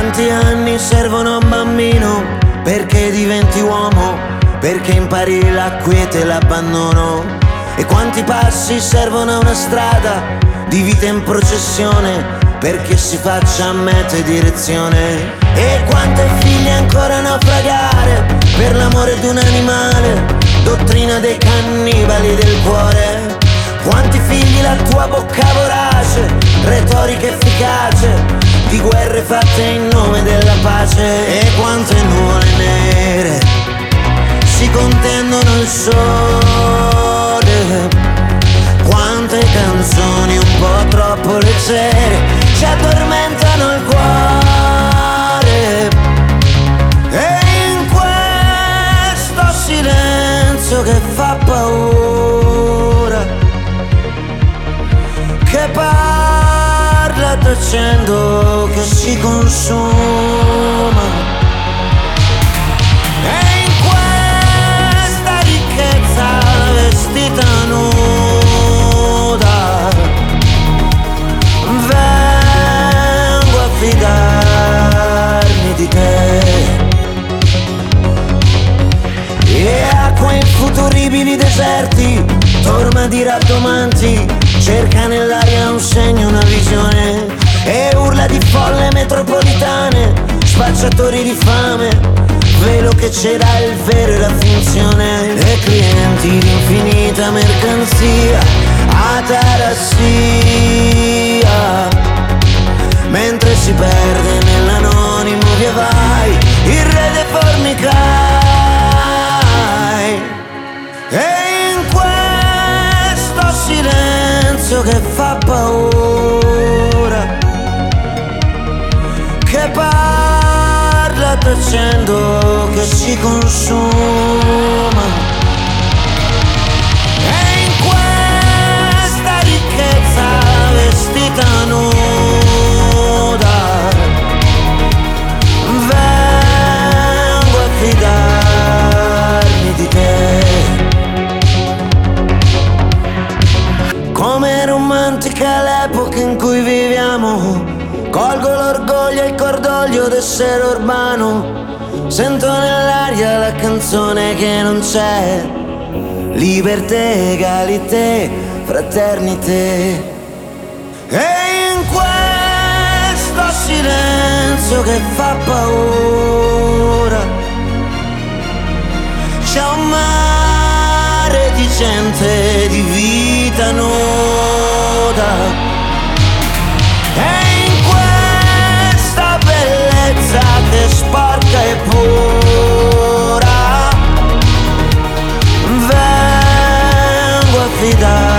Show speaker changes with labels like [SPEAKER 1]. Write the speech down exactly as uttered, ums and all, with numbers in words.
[SPEAKER 1] quanti anni servono a un bambino perché diventi uomo, perché impari la quiete e l'abbandono? E quanti passi servono a una strada di vita in processione perché si faccia meta e direzione? E quante figlie ancora naufragare per l'amore d'un animale, dottrina dei cannibali del cuore? Quanti figli la tua bocca vorace, retorica efficace di guerre fatte in nome della pace? E quante nuvole nere si contendono il sole, quante canzoni un po' troppo leggere ci addormentano il cuore. E in questo silenzio che fa paura, che parla tacendo, che si consuma, e in questa ricchezza vestita nuda vengo a fidarmi di te. E acqua in futuribili deserti, torma di rattomanti, cerca nell'aria un segno, una visione, e urla di folle metropolitane, spacciatori di fame, velo che c'era il vero e la finzione, e clienti di infinita mercanzia, atarassia, mentre si perde nell'anonimo via vai il re dei formicai. E in questo silenzio che fa paura, che parla tacendo, che si consuma, e in questa ricchezza vestita nuda vengo a fidarmi di te. Come romantica l'epoca in cui viviamo, colgo l'orgoglio e il cordoglio d'essere urbano, sento nell'aria la canzone che non c'è, libertà, egalité, fraternité. E in questo silenzio che fa paura c'è un mare di gente, di vita nuda, e in questa bellezza che sporca e pura vengo a fidare